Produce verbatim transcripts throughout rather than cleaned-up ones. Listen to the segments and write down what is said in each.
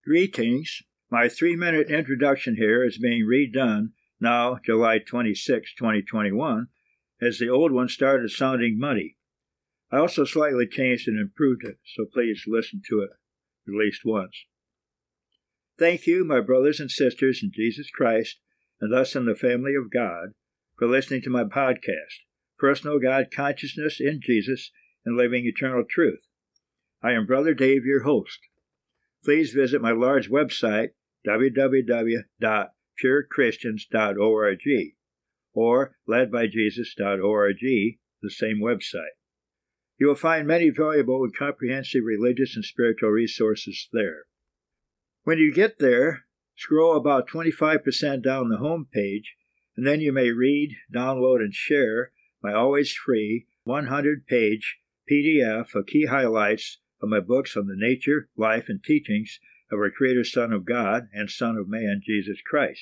Greetings. My three-minute introduction here is being redone now, July twenty-sixth, twenty twenty-one, as the old one started sounding muddy. I also slightly changed and improved it, so please listen to it at least once. Thank you, my brothers and sisters in Jesus Christ, and thus in the family of God, for listening to my podcast, Personal God Consciousness in Jesus and Living Eternal Truth. I am Brother Dave, your host. Please visit my large website, w w w dot pure christians dot org, or led by jesus dot org, the same website. You will find many valuable and comprehensive religious and spiritual resources there. When you get there, scroll about twenty-five percent down the home page, and then you may read, download, and share my always free one hundred page P D F of key highlights of my books on the nature, life, and teachings of our Creator Son of God and Son of Man, Jesus Christ.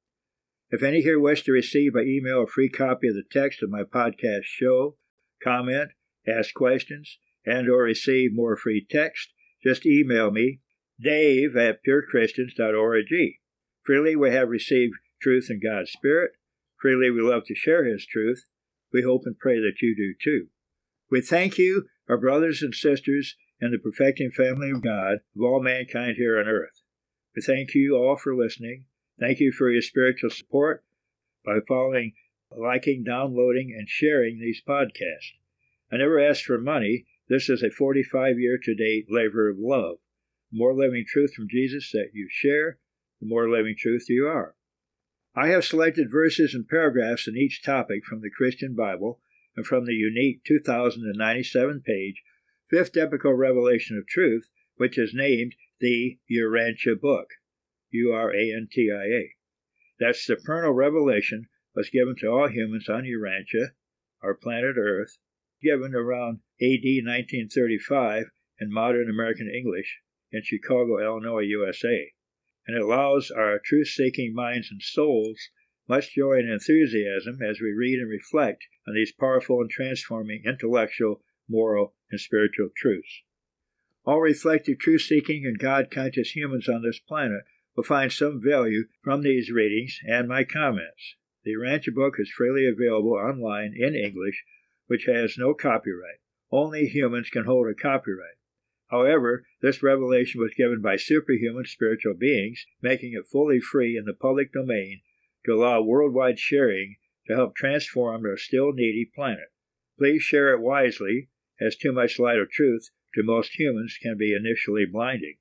If any here wish to receive by email a free copy of the text of my podcast show, comment, ask questions, and or receive more free text, just email me, dave at pure christians dot org. Freely we have received truth in God's Spirit. Freely we love to share His truth. We hope and pray that you do too. We thank you, our brothers and sisters, and the perfecting family of God of all mankind here on earth. We thank you all for listening. Thank you for your spiritual support by following, liking, downloading, and sharing these podcasts. I never asked for money. This is a forty-five year to date labor of love. The more living truth from Jesus that you share, the more living truth you are. I have selected verses and paragraphs in each topic from the Christian Bible and from the unique two thousand ninety-seven page Fifth Epical Revelation of Truth, which is named the Urantia Book, U R A N T I A. That supernal revelation was given to all humans on Urantia, our planet Earth, given around A D nineteen thirty-five in modern American English in Chicago, Illinois, U S A, and it allows our truth-seeking minds and souls much joy and enthusiasm as we read and reflect on these powerful and transforming intellectual, moral, and spiritual truths. All reflective, truth-seeking, and God-conscious humans on this planet will find some value from these readings and my comments. The Urantia Book is freely available online in English, which has no copyright. Only humans can hold a copyright. However, this revelation was given by superhuman spiritual beings, making it fully free in the public domain to allow worldwide sharing to help transform our still needy planet. Please share it wisely, as too much light of truth to most humans can be initially blinding.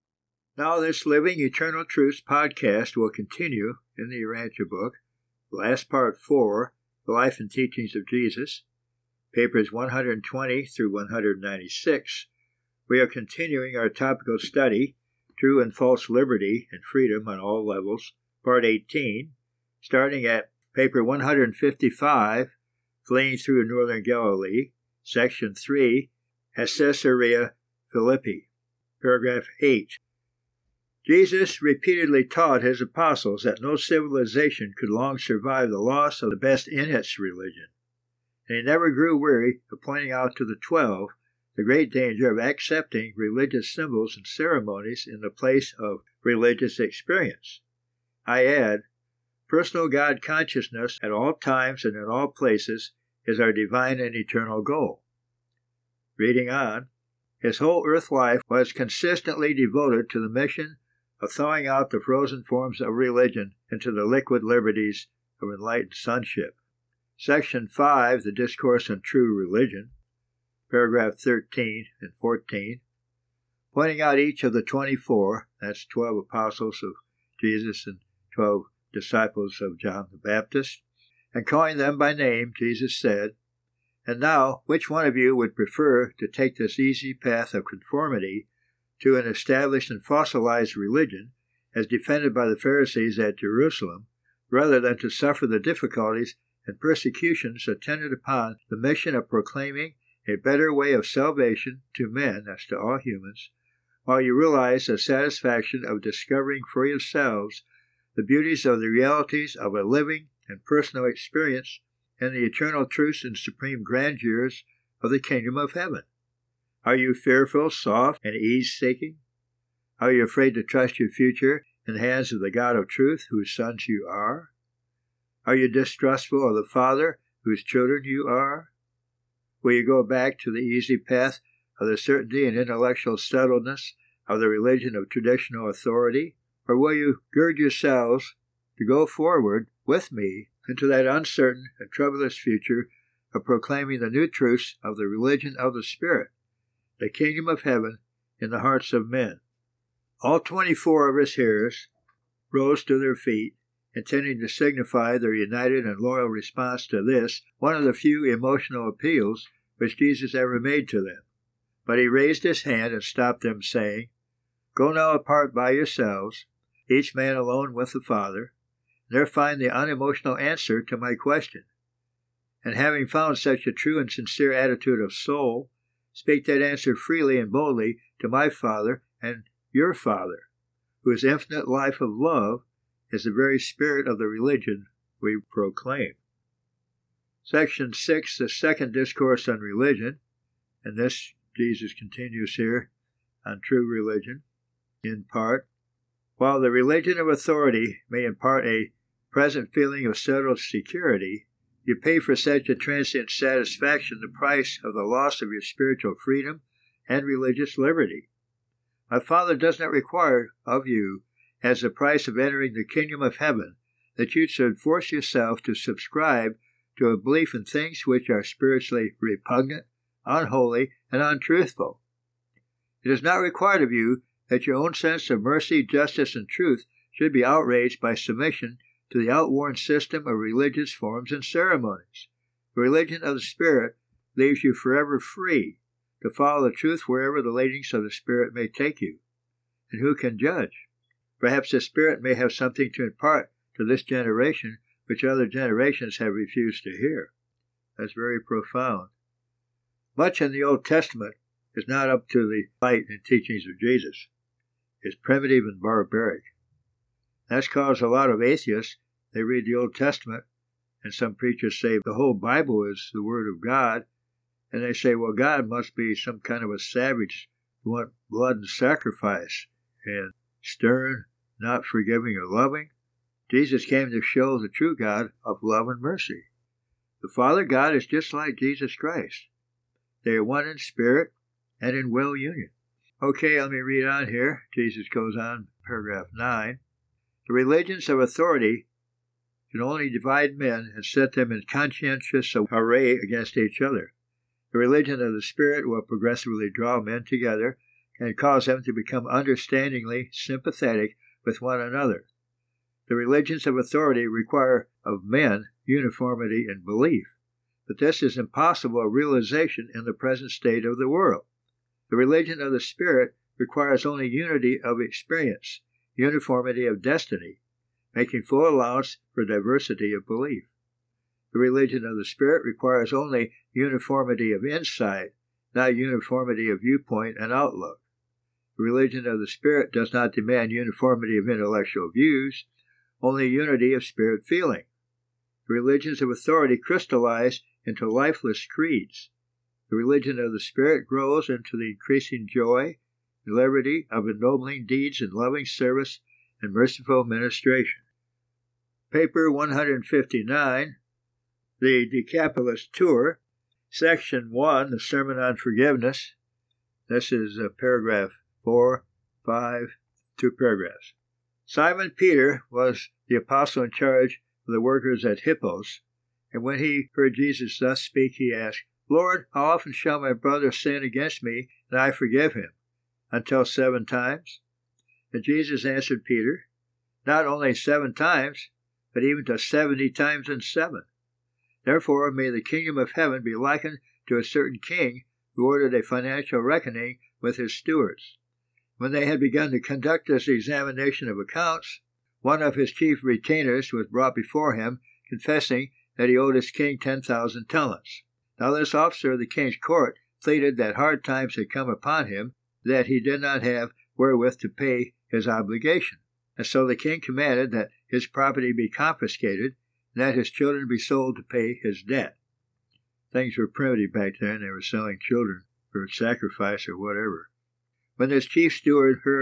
Now this Living Eternal Truths podcast will continue in the Urantia Book, last part four, The Life and Teachings of Jesus, papers one hundred twenty through one hundred ninety-six. We are continuing our topical study, True and False Liberty and Freedom on All Levels, part eighteen, starting at paper one hundred fifty-five, Fleeing Through Northern Galilee, section three, at Caesarea Philippi, paragraph eight. Jesus repeatedly taught his apostles that no civilization could long survive the loss of the best in its religion, and he never grew weary of pointing out to the twelve the great danger of accepting religious symbols and ceremonies in the place of religious experience. I add, personal God consciousness at all times and in all places is our divine and eternal goal. Reading on, his whole earth life was consistently devoted to the mission of thawing out the frozen forms of religion into the liquid liberties of enlightened sonship. Section five, the Discourse on True Religion, paragraph thirteen and fourteen, pointing out each of the twenty-four, that's twelve apostles of Jesus and twelve disciples of John the Baptist, and calling them by name, Jesus said, "And now, which one of you would prefer to take this easy path of conformity to an established and fossilized religion, as defended by the Pharisees at Jerusalem, rather than to suffer the difficulties and persecutions attendant upon the mission of proclaiming a better way of salvation to men, as to all humans, while you realize the satisfaction of discovering for yourselves the beauties of the realities of a living and personal experience and the eternal truths and supreme grandeurs of the kingdom of heaven? Are you fearful, soft, and ease-seeking? Are you afraid to trust your future in the hands of the God of truth, whose sons you are? Are you distrustful of the Father, whose children you are? Will you go back to the easy path of the certainty and intellectual settledness of the religion of traditional authority? Or will you gird yourselves to go forward with me into that uncertain and troublous future of proclaiming the new truths of the religion of the Spirit, the kingdom of heaven in the hearts of men? All twenty-four of his hearers rose to their feet, intending to signify their united and loyal response to this, one of the few emotional appeals which Jesus ever made to them. But he raised his hand and stopped them, saying, "Go now apart by yourselves, each man alone with the Father, and there find the unemotional answer to my question. And having found such a true and sincere attitude of soul, speak that answer freely and boldly to my Father and your Father, whose infinite life of love is the very spirit of the religion we proclaim." Section six, the second discourse on religion, and this Jesus continues here on true religion, in part. While the religion of authority may impart a present feeling of settled security, you pay for such a transient satisfaction the price of the loss of your spiritual freedom and religious liberty. My Father does not require of you, as the price of entering the kingdom of heaven, that you should force yourself to subscribe to a belief in things which are spiritually repugnant, unholy, and untruthful. It is not required of you that your own sense of mercy, justice, and truth should be outraged by submission to the outworn system of religious forms and ceremonies. The religion of the Spirit leaves you forever free to follow the truth wherever the leadings of the Spirit may take you. And who can judge? Perhaps the Spirit may have something to impart to this generation which other generations have refused to hear. That's very profound. Much in the Old Testament is not up to the light and teachings of Jesus. It's primitive and barbaric. That's caused a lot of atheists. They read the Old Testament, and some preachers say the whole Bible is the Word of God, and they say, well, God must be some kind of a savage who wants blood and sacrifice, and stern, not forgiving or loving. Jesus came to show the true God of love and mercy. The Father God is just like Jesus Christ. They are one in spirit and in will union. Okay, let me read on here. Jesus goes on, paragraph nine. The religions of authority can only divide men and set them in conscientious array against each other. The religion of the Spirit will progressively draw men together and cause them to become understandingly sympathetic with one another. The religions of authority require of men uniformity in belief, but this is impossible of realization in the present state of the world. The religion of the Spirit requires only unity of experience, uniformity of destiny, making full allowance for diversity of belief. The religion of the Spirit requires only uniformity of insight, not uniformity of viewpoint and outlook. The religion of the Spirit does not demand uniformity of intellectual views, only unity of spirit feeling. The religions of authority crystallize into lifeless creeds. The religion of the Spirit grows into the increasing joy and liberty of ennobling deeds in loving service and merciful ministration. Paper one fifty-nine, the Decapolis Tour, Section one, the Sermon on Forgiveness. This is uh, paragraph four, five, two paragraphs. Simon Peter was the apostle in charge of the workers at Hippos, and when he heard Jesus thus speak, he asked, Lord, how often shall my brother sin against me, and I forgive him? Until seven times? And Jesus answered Peter, not only seven times, but even to seventy times and seven. Therefore may the kingdom of heaven be likened to a certain king who ordered a financial reckoning with his stewards. When they had begun to conduct this examination of accounts, one of his chief retainers was brought before him, confessing that he owed his king ten thousand talents. Now this officer of the king's court pleaded that hard times had come upon him, that he did not have wherewith to pay his obligation. And so the king commanded that his property be confiscated, and that his children be sold to pay his debt. Things were primitive back then. They were selling children for sacrifice or whatever. When this chief steward heard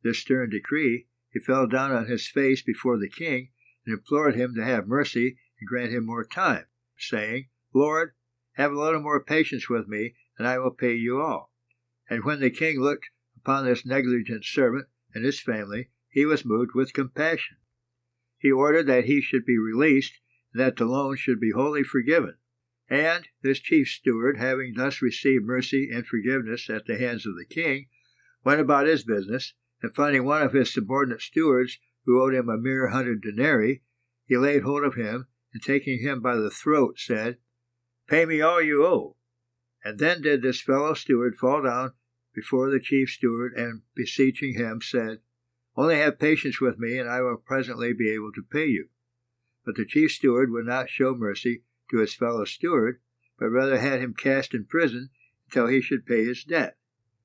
this stern decree, he fell down on his face before the king and implored him to have mercy and grant him more time, saying, Lord, have a little more patience with me, and I will pay you all. And when the king looked upon this negligent servant and his family, he was moved with compassion. He ordered that he should be released, and that the loan should be wholly forgiven. And this chief steward, having thus received mercy and forgiveness at the hands of the king, went about his business, and finding one of his subordinate stewards who owed him a mere hundred denarii, he laid hold of him, and taking him by the throat, said, Pay me all you owe. And then did this fellow steward fall down before the chief steward, and beseeching him, said, Only have patience with me, and I will presently be able to pay you. But the chief steward would not show mercy to his fellow steward, but rather had him cast in prison until he should pay his debt.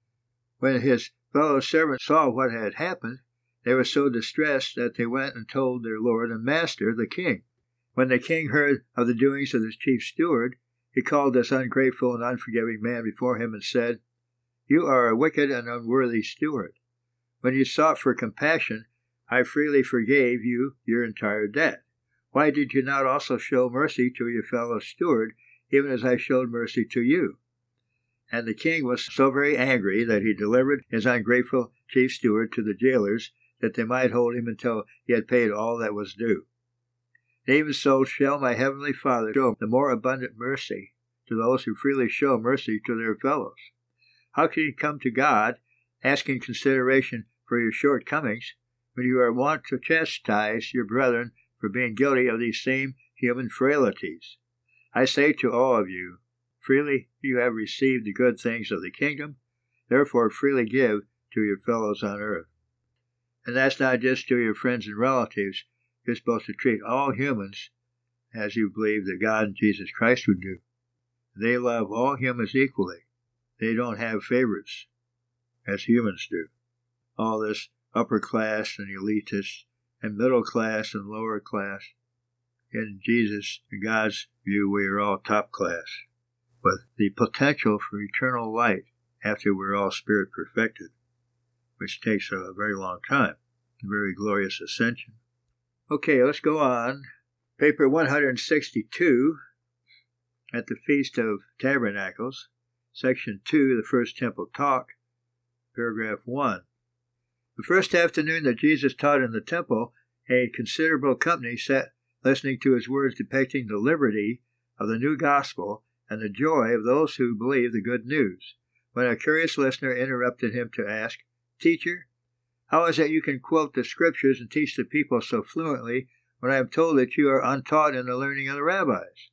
When his fellow servants saw what had happened, they were so distressed that they went and told their lord and master, the king. When the king heard of the doings of this chief steward, he called this ungrateful and unforgiving man before him and said, You are a wicked and unworthy steward. When you sought for compassion, I freely forgave you your entire debt. Why did you not also show mercy to your fellow steward, even as I showed mercy to you? And the king was so very angry that he delivered his ungrateful chief steward to the jailers, that they might hold him until he had paid all that was due. And even so shall my heavenly Father show the more abundant mercy to those who freely show mercy to their fellows. How can you come to God, asking consideration for your shortcomings, when you are wont to chastise your brethren for being guilty of these same human frailties? I say to all of you, freely you have received the good things of the kingdom, therefore freely give to your fellows on earth. And that's not just to your friends and relatives. You're supposed to treat all humans as you believe that God and Jesus Christ would do. They love all humans equally. They don't have favorites, as humans do. All this upper class and elitist, and middle class and lower class. In Jesus and God's view, we are all top class, with the potential for eternal light after we're all spirit perfected, which takes a very long time, a very glorious ascension. Okay, let's go on. Paper one hundred sixty-two, at the Feast of Tabernacles, Section two, the First Temple Talk, Paragraph one. The first afternoon that Jesus taught in the temple, a considerable company sat listening to his words depicting the liberty of the new gospel and the joy of those who believe the good news, when a curious listener interrupted him to ask, Teacher, how is it you can quote the scriptures and teach the people so fluently when I am told that you are untaught in the learning of the rabbis?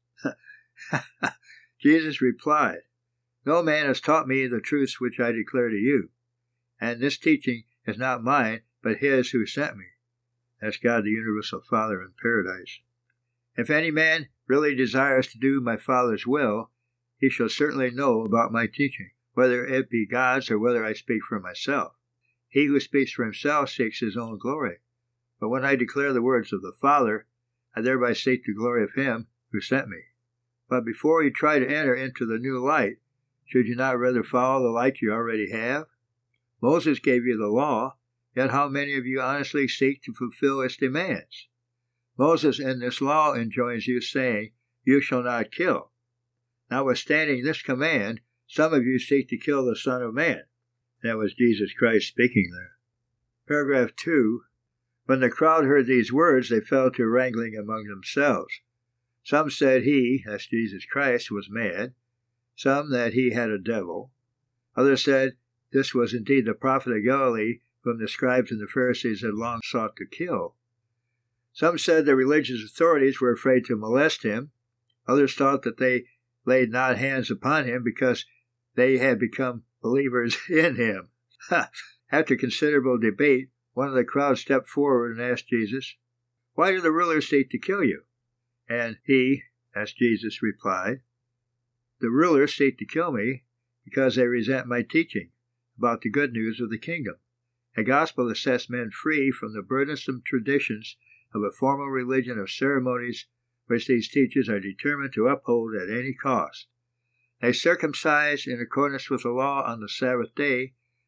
Jesus replied, No man has taught me the truths which I declare to you, and this teaching is not mine, but his who sent me. That's God the universal Father in paradise. If any man really desires to do my Father's will, he shall certainly know about my teaching, whether it be God's or whether I speak for myself. He who speaks for himself seeks his own glory. But when I declare the words of the Father, I thereby seek the glory of him who sent me. But before you try to enter into the new light, should you not rather follow the light you already have? Moses gave you the law, yet how many of you honestly seek to fulfill its demands? Moses in this law enjoins you, saying, You shall not kill. Notwithstanding this command, some of you seek to kill the Son of Man. That was Jesus Christ speaking there. Paragraph two. When the crowd heard these words, they fell to wrangling among themselves. Some said he, that's Jesus Christ, was mad. Some that he had a devil. Others said this was indeed the prophet of Galilee, whom the scribes and the Pharisees had long sought to kill. Some said the religious authorities were afraid to molest him. Others thought that they laid not hands upon him because they had become believers in him. After considerable debate, one of the crowd stepped forward and asked Jesus, Why do the rulers seek to kill you? And he, as Jesus, replied, The rulers seek to kill me because they resent my teaching about the good news of the kingdom, a gospel that sets men free from the burdensome traditions of a formal religion of ceremonies which these teachers are determined to uphold at any cost. They circumcise in accordance with the law on the Sabbath day,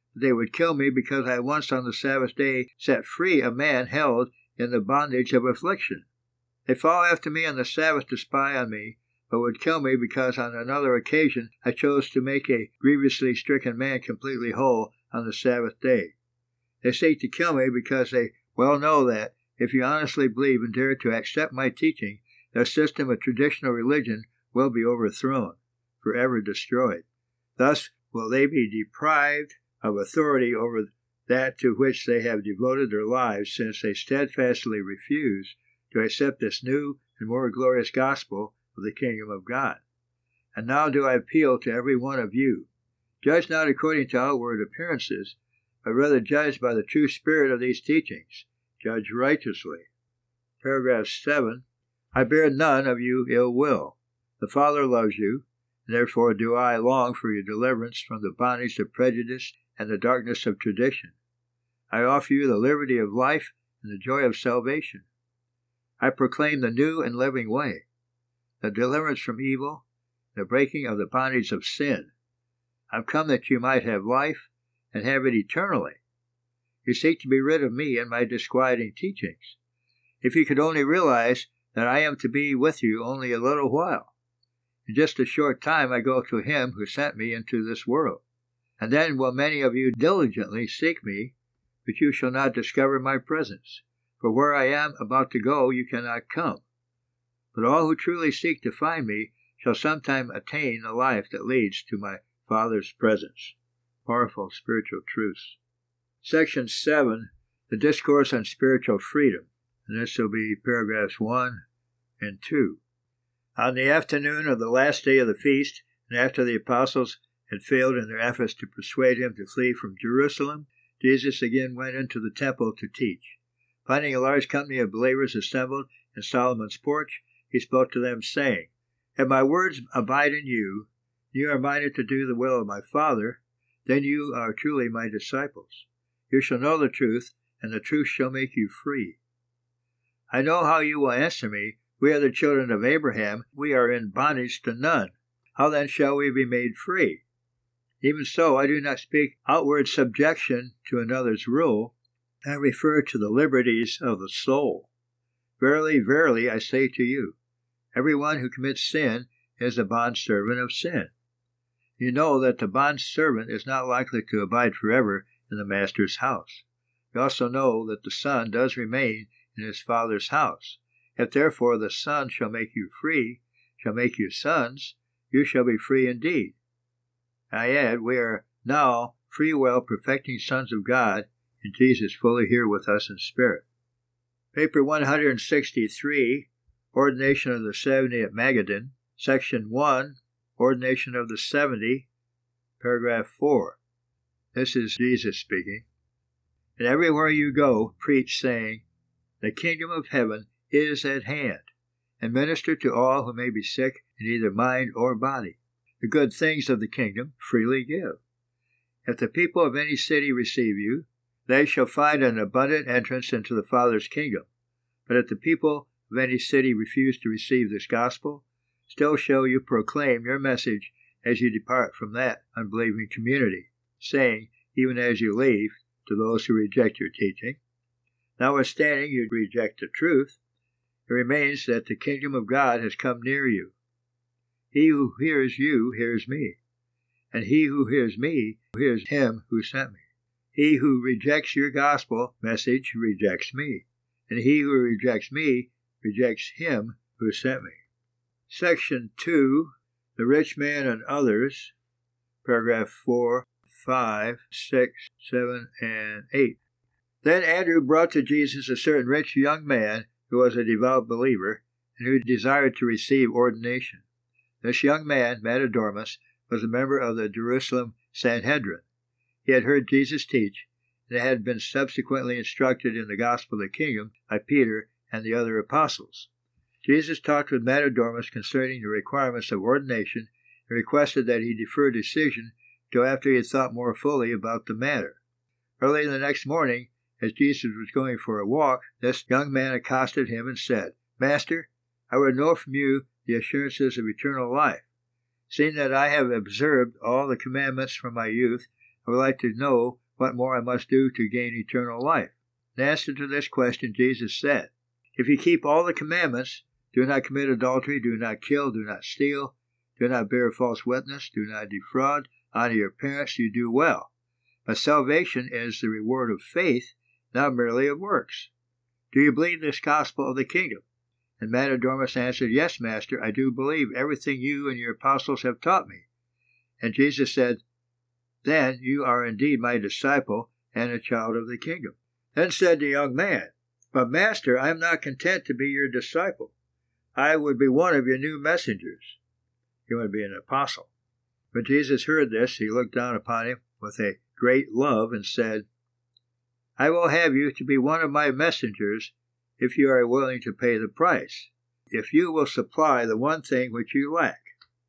that they would kill me because I once on the Sabbath day set free a man held in the bondage of affliction. They follow after me on the Sabbath to spy on me, but would kill me because on another occasion I chose to make a grievously stricken man completely whole on the Sabbath day. They seek to kill me because they well know that, if you honestly believe and dare to accept my teaching, their system of traditional religion will be overthrown, forever destroyed. Thus will they be deprived of authority over that to which they have devoted their lives, since they steadfastly refuse to accept this new and more glorious gospel of the kingdom of God. And now do I appeal to every one of you. Judge not according to outward appearances, but rather judge by the true spirit of these teachings. Judge righteously. Paragraph seven. I bear none of you ill will. The Father loves you, and therefore do I long for your deliverance from the bondage of prejudice and the darkness of tradition. I offer you the liberty of life and the joy of salvation. I proclaim the new and living way, the deliverance from evil, the breaking of the bondage of sin. I've come that you might have life and have it eternally. You seek to be rid of me and my disquieting teachings. If you could only realize that I am to be with you only a little while. In just a short time I go to him who sent me into this world. And then will many of you diligently seek me, but you shall not discover my presence. For where I am about to go you cannot come. But all who truly seek to find me shall sometime attain the life that leads to my Father's presence. Powerful spiritual truths. Section seven, the Discourse on Spiritual Freedom. And this will be paragraphs one and two. On the afternoon of the last day of the feast, and after the apostles had failed in their efforts to persuade him to flee from Jerusalem, Jesus again went into the temple to teach. Finding a large company of believers assembled in Solomon's porch, he spoke to them, saying, If my words abide in you, and you are minded to do the will of my Father, then you are truly my disciples. You shall know the truth, and the truth shall make you free. I know how you will answer me, We are the children of Abraham, we are in bondage to none. How then shall we be made free? Even so, I do not speak outward subjection to another's rule. I refer to the liberties of the soul. Verily, verily, I say to you, every one who commits sin is a bondservant of sin. You know that the bondservant is not likely to abide forever in the master's house. You also know that the son does remain in his father's house. If therefore the Son shall make you free, shall make you sons, you shall be free indeed. I add, we are now free will perfecting sons of God, and Jesus fully here with us in spirit. Paper one hundred sixty-three, Ordination of the Seventy at Magadan, Section one, Ordination of the Seventy, Paragraph four. This is Jesus speaking. And everywhere you go, preach, saying, The kingdom of heaven is at hand, and minister to all who may be sick in either mind or body. The good things of the kingdom freely give. If the people of any city receive you, they shall find an abundant entrance into the Father's kingdom. But if the people of any city refuse to receive this gospel, still shall you proclaim your message as you depart from that unbelieving community, saying, even as you leave, to those who reject your teaching, Notwithstanding you reject the truth, it remains that the kingdom of God has come near you. He who hears you hears me, and he who hears me hears him who sent me. He who rejects your gospel message rejects me, and he who rejects me rejects him who sent me. Section two, the rich man and others, paragraph four, five, six, seven, and eight. Then Andrew brought to Jesus a certain rich young man who was a devout believer, and who desired to receive ordination. This young man, Matadormus, was a member of the Jerusalem Sanhedrin. He had heard Jesus teach, and had been subsequently instructed in the gospel of the kingdom by Peter and the other apostles. Jesus talked with Matadormus concerning the requirements of ordination, and requested that he defer decision till after he had thought more fully about the matter. Early the next morning, as Jesus was going for a walk, this young man accosted him and said, Master, I would know from you the assurances of eternal life. Seeing that I have observed all the commandments from my youth, I would like to know what more I must do to gain eternal life? In answer to this question, Jesus said, If you keep all the commandments, do not commit adultery, do not kill, do not steal, do not bear false witness, do not defraud, honor your parents, you do well. But salvation is the reward of faith, not merely of works. Do you believe this gospel of the kingdom? And Matadormus answered, Yes, Master, I do believe everything you and your apostles have taught me. And Jesus said, Then you are indeed my disciple and a child of the kingdom. Then said the young man, But Master, I am not content to be your disciple. I would be one of your new messengers. He would be an apostle. When Jesus heard this, he looked down upon him with a great love and said, I will have you to be one of my messengers if you are willing to pay the price, if you will supply the one thing which you lack.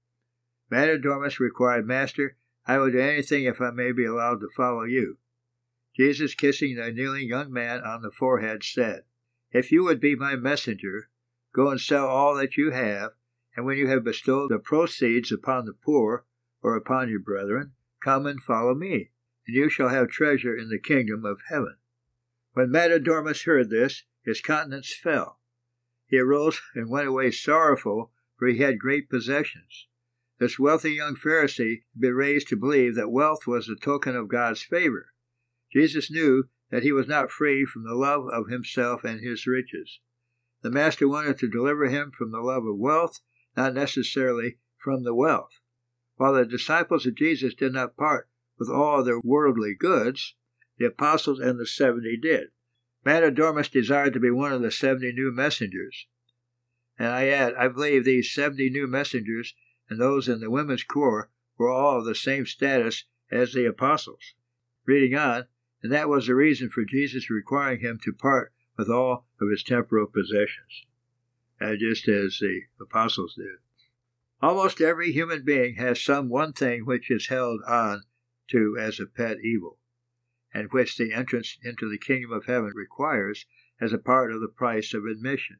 Matadormus replied, Master, I will do anything if I may be allowed to follow you. Jesus, kissing the kneeling young man on the forehead, said, If you would be my messenger, go and sell all that you have, and when you have bestowed the proceeds upon the poor or upon your brethren, come and follow me, and you shall have treasure in the kingdom of heaven. When Matadormus heard this, his countenance fell. He arose and went away sorrowful, for he had great possessions. This wealthy young Pharisee had been raised to believe that wealth was a token of God's favor. Jesus knew that he was not free from the love of himself and his riches. The Master wanted to deliver him from the love of wealth, not necessarily from the wealth. While the disciples of Jesus did not part with all their worldly goods, the apostles and the seventy did. Matadormus desired to be one of the seventy new messengers. And I add, I believe these seventy new messengers and those in the women's corps were all of the same status as the apostles. Reading on, and that was the reason for Jesus requiring him to part with all of his temporal possessions, uh, just as the apostles did. Almost every human being has some one thing which is held on to as a pet evil, and which the entrance into the kingdom of heaven requires as a part of the price of admission.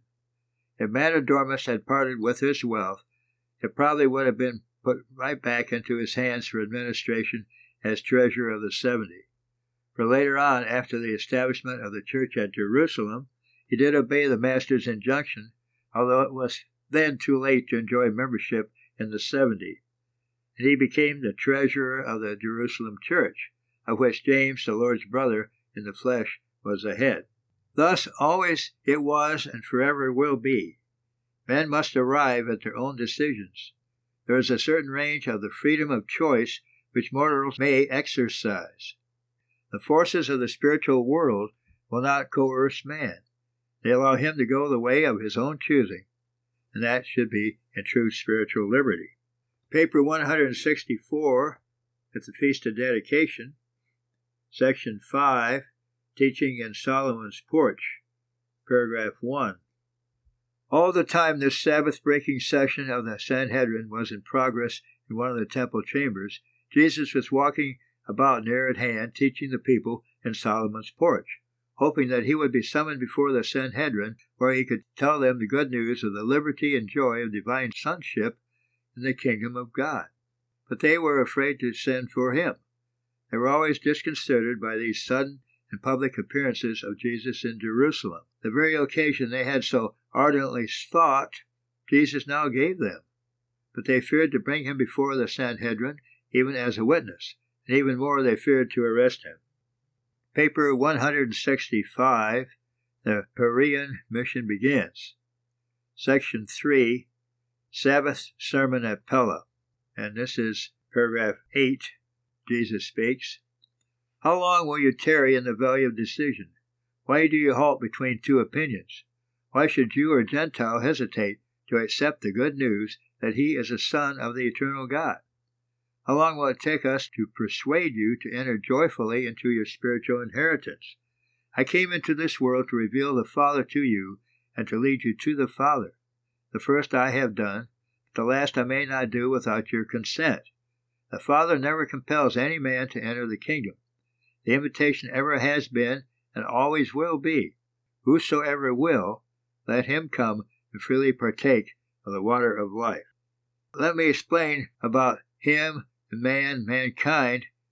If Matadormus had parted with his wealth, it probably would have been put right back into his hands for administration as treasurer of the seventy. For later on, after the establishment of the church at Jerusalem, he did obey the Master's injunction, although it was then too late to enjoy membership in the seventy, and he became the treasurer of the Jerusalem church, of which James, the Lord's brother in the flesh, was the head. Thus always it was and forever will be. Men must arrive at their own decisions. There is a certain range of the freedom of choice which mortals may exercise. The forces of the spiritual world will not coerce man. They allow him to go the way of his own choosing, and that should be in true spiritual liberty. Paper one hundred sixty-four, at the Feast of Dedication, Section five, Teaching in Solomon's Porch, Paragraph one. All the time this Sabbath-breaking session of the Sanhedrin was in progress in one of the temple chambers, Jesus was walking about near at hand, teaching the people in Solomon's Porch, hoping that he would be summoned before the Sanhedrin, where he could tell them the good news of the liberty and joy of divine sonship in the kingdom of God. But they were afraid to send for him. They were always disconcerted by these sudden and public appearances of Jesus in Jerusalem. The very occasion they had so ardently sought, Jesus now gave them. But they feared to bring him before the Sanhedrin, even as a witness, and even more they feared to arrest him. Paper one hundred sixty-five, the Perean Mission begins. Section three, Sabbath Sermon at Pella, and this is paragraph eight. Jesus speaks. How long will you tarry in the valley of decision? Why do you halt between two opinions? Why should Jew or Gentile hesitate to accept the good news that he is a son of the eternal God? How long will it take us to persuade you to enter joyfully into your spiritual inheritance? I came into this world to reveal the Father to you and to lead you to the Father. The first I have done, but the last I may not do without your consent. The Father never compels any man to enter the kingdom. The invitation ever has been and always will be, whosoever will, let him come and freely partake of the water of life. Let me explain about him, the man, mankind,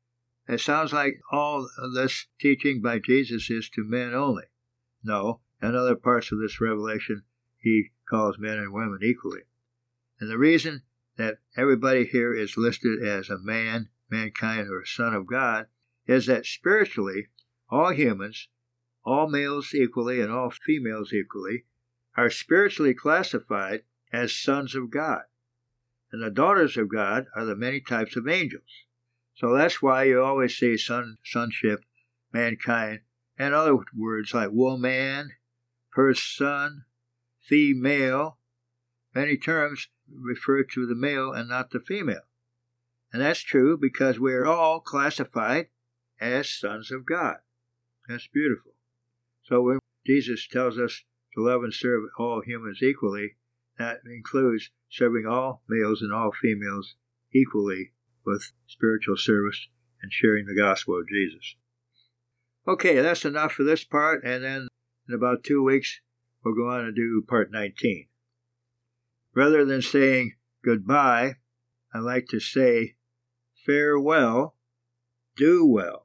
It sounds like all of this teaching by Jesus is to men only. No, in other parts of this revelation, he calls men and women equally. And the reason that everybody here is listed as a man, mankind, or a son of God is that spiritually, all humans, all males equally and all females equally, are spiritually classified as sons of God. And the daughters of God are the many types of angels. So that's why you always see son, sonship, mankind, and other words like woman, person, female. Many terms refer to the male and not the female. And that's true because we're all classified as sons of God. That's beautiful. So when Jesus tells us to love and serve all humans equally, that includes serving all males and all females equally with spiritual service and sharing the gospel of Jesus. Okay, that's enough for this part, and then in about two weeks, we'll go on and do part nineteen. Rather than saying goodbye, I like to say farewell, do well.